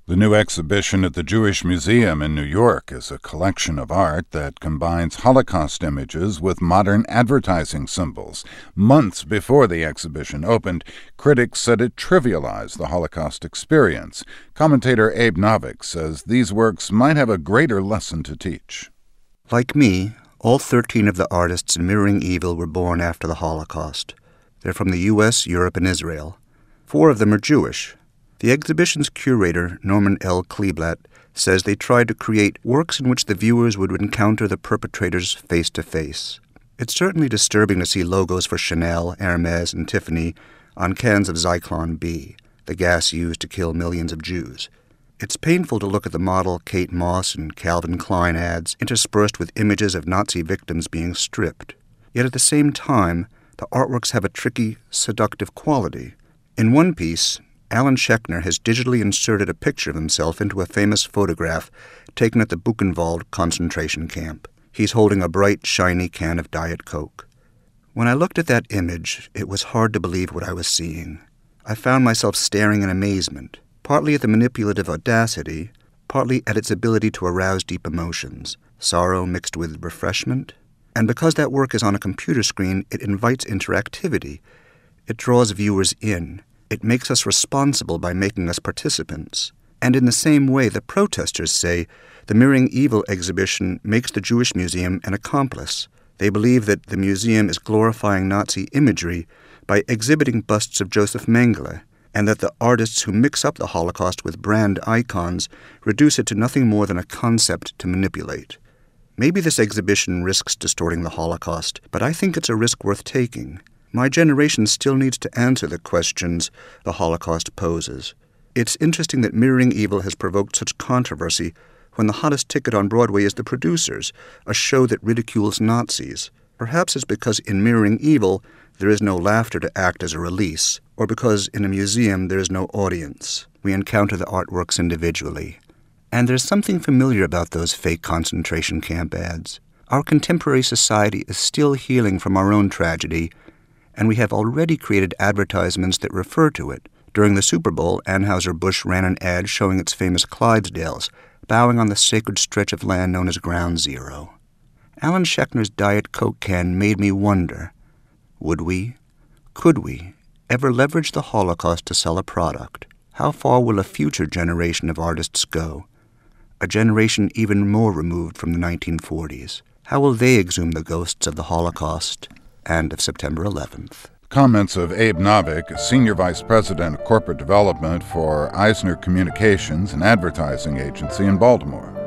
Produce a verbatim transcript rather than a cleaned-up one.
The new exhibition at the Jewish Museum in New York is a collection of art that combines Holocaust images with modern advertising symbols. Months before the exhibition opened, critics said it trivialized the Holocaust experience. Commentator Abe Novick says these works might have a greater lesson to teach. Like me, all thirteen of the artists in Mirroring Evil were born after the Holocaust. They're from the U S, Europe, and Israel. Four of them are Jewish. The exhibition's curator, Norman L. Kleeblatt, says they tried to create works in which the viewers would encounter the perpetrators face to face. It's certainly disturbing to see logos for Chanel, Hermes, and Tiffany on cans of Zyklon B, the gas used to kill millions of Jews. It's painful to look at the model Kate Moss and Calvin Klein ads interspersed with images of Nazi victims being stripped. Yet at the same time, the artworks have a tricky, seductive quality. In one piece, Alan Schechner has digitally inserted a picture of himself into a famous photograph taken at the Buchenwald concentration camp. He's holding a bright, shiny can of Diet Coke. When I looked at that image, it was hard to believe what I was seeing. I found myself staring in amazement, partly at the manipulative audacity, partly at its ability to arouse deep emotions, sorrow mixed with refreshment. And because that work is on a computer screen, it invites interactivity. It draws viewers in. It makes us responsible by making us participants. And in the same way, the protesters say the Mirroring Evil exhibition makes the Jewish Museum an accomplice. They believe that the museum is glorifying Nazi imagery by exhibiting busts of Joseph Mengele, and that the artists who mix up the Holocaust with brand icons reduce it to nothing more than a concept to manipulate. Maybe this exhibition risks distorting the Holocaust, but I think it's a risk worth taking. My generation still needs to answer the questions the Holocaust poses. It's interesting that Mirroring Evil has provoked such controversy when the hottest ticket on Broadway is The Producers, a show that ridicules Nazis. Perhaps it's because in Mirroring Evil there is no laughter to act as a release, or because in a museum there is no audience. We encounter the artworks individually. And there's something familiar about those fake concentration camp ads. Our contemporary society is still healing from our own tragedy, and we have already created advertisements that refer to it. During the Super Bowl, Anheuser-Busch ran an ad showing its famous Clydesdales, bowing on the sacred stretch of land known as Ground Zero. Alan Schechner's Diet Coke can made me wonder, would we, could we, ever leverage the Holocaust to sell a product? How far will a future generation of artists go? A generation even more removed from the nineteen forties. How will they exhume the ghosts of the Holocaust and of September eleventh? Comments of Abe Novick, Senior Vice President of Corporate Development for Eisner Communications, an advertising agency in Baltimore.